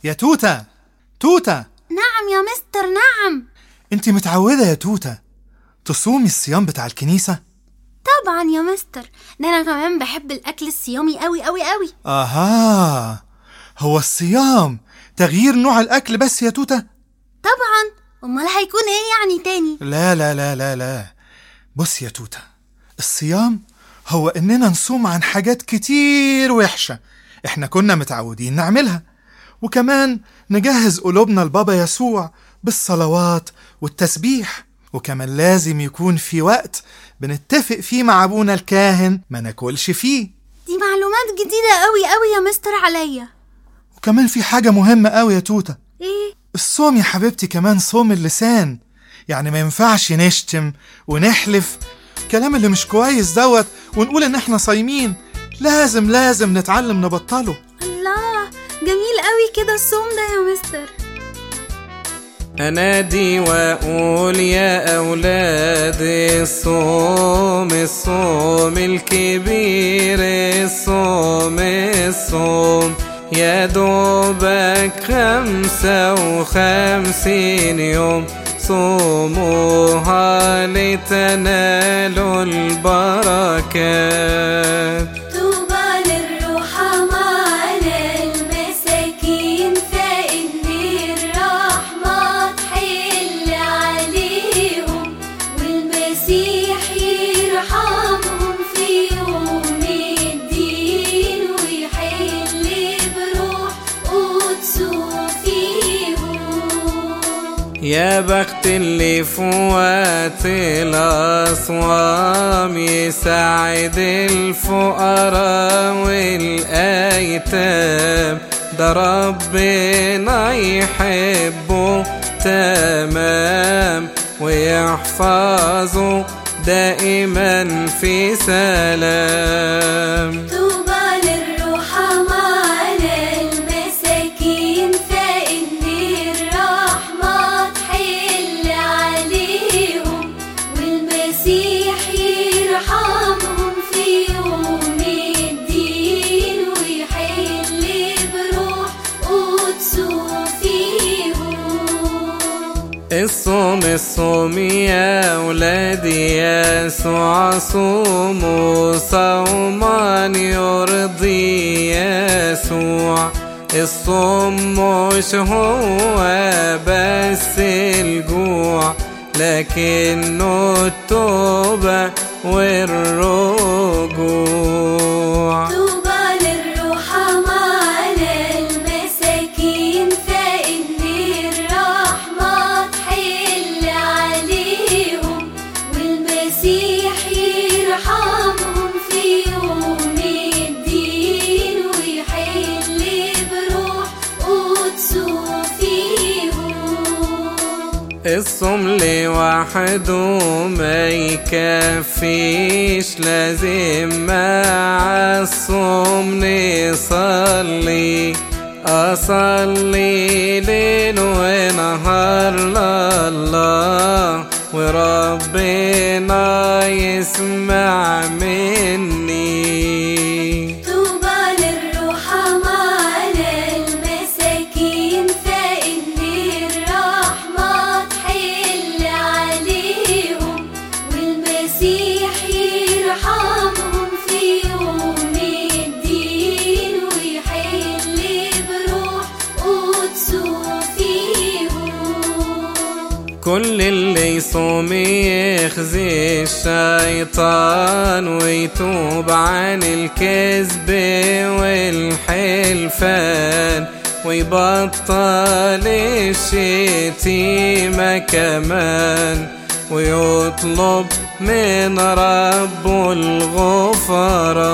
يا توتة، توتة. نعم يا مستر، نعم. انت متعودة يا توتة تصومي الصيام بتاع الكنيسة؟ طبعا يا مستر، ده أنا كمان بحب الأكل الصيامي قوي قوي قوي. هو الصيام تغيير نوع الأكل بس يا توتة؟ طبعا، أمال هيكون إيه يعني تاني؟ لا لا لا لا لا، بص يا توتة، الصيام هو إننا نصوم عن حاجات كتير وحشة إحنا كنا متعودين نعملها، وكمان نجهز قلوبنا لبابا يسوع بالصلوات والتسبيح، وكمان لازم يكون في وقت بنتفق فيه مع أبونا الكاهن ما ناكلش فيه. دي معلومات جديدة قوي قوي يا مستر عليا. وكمان في حاجة مهمة قوي يا توتة. إيه؟ الصوم يا حبيبتي كمان صوم اللسان، يعني ما ينفعش نشتم ونحلف كلام اللي مش كويس دوت ونقول ان احنا صايمين. لازم نتعلم نبطله. الله، جميل قوي كده الصوم ده يا مستر. أنادي وأقول يا أولاد الصوم، الصوم الكبير، الصوم يا دوبك 55 يوم، صوموها لتنالوا البركات. يا بخت اللي فوات الأصوام، يساعد الفقراء والأيتام، ده ربنا يحبه تمام، ويحفظه دائما في سلام. الصوم يا ولادي يسوع، صوموا صوما يرضي يسوع. الصوم مش هو بس الجوع، لكنه التوبة والرجوع. الصوم لوحده ما يكفيش، لازم مع الصوم أصلي ليل ونهار لله، وربنا يسمع مني. كل اللي يصوم يخزي الشيطان، ويتوب عن الكذب والحلفان، ويبطل الشتيمة كمان، ويطلب من ربه الغفران.